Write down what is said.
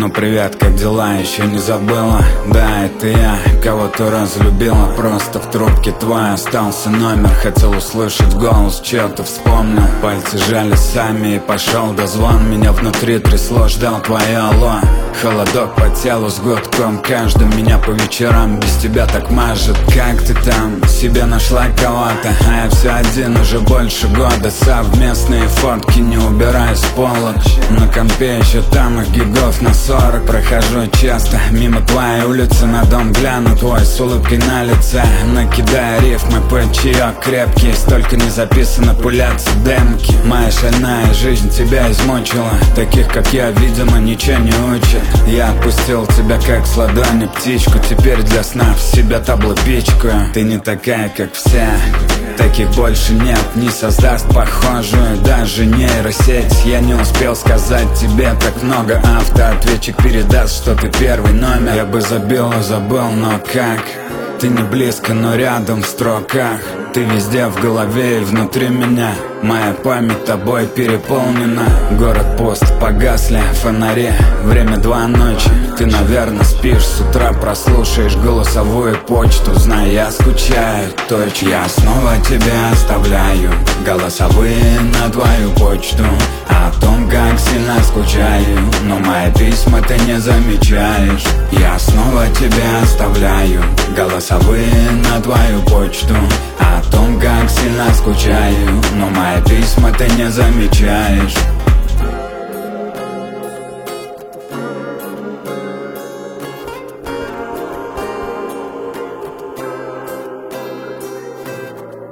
Ну привет, как дела? Еще не забыла? Да, это я, кого ты разлюбила. Просто в трубке твой остался номер. Хотел услышать голос, чё-то вспомнил. Пальцы жали сами и пошел дозвон. Меня внутри трясло, ждал твое алло. Холодок по телу с гудком каждым. Меня по вечерам без тебя так мажет. Как ты там? Себе нашла кого-то? А я все один уже больше года. Совместные фотки не убираю с полок. На компе еще там их гигов на 40. Прохожу часто мимо твоей улицы, на дом гляну твой с улыбкой на лице. Накидая рифмы под чаек крепкий, столько не записано, пулятся демки. Моя шальная жизнь тебя измучила. Таких как я, видимо, ничего не учат. Я отпустил тебя как с ладони птичку. Теперь для сна в себя табло пичкаю. Ты не такая, как все. Таких больше нет, не создаст похожую даже нейросеть. Я не успел сказать тебе так много. Автоответчик передаст, что ты первый номер. Я бы забил и забыл, но как? Ты не близко, но рядом в строках. Ты везде в голове и внутри меня. Моя память тобой переполнена. Город пуст, погасли фонари. Время 2 ночи. Ты, наверное, спишь, с утра прослушаешь голосовую почту. Знаю, я скучаю, точно. Я снова тебя оставляю голосовые на твою почту. О том, как сильно скучаю, но мои письма ты не замечаешь. Я снова тебя оставляю голосовые на твою почту. О том, как сильно скучаю, но мои письма ты не замечаешь.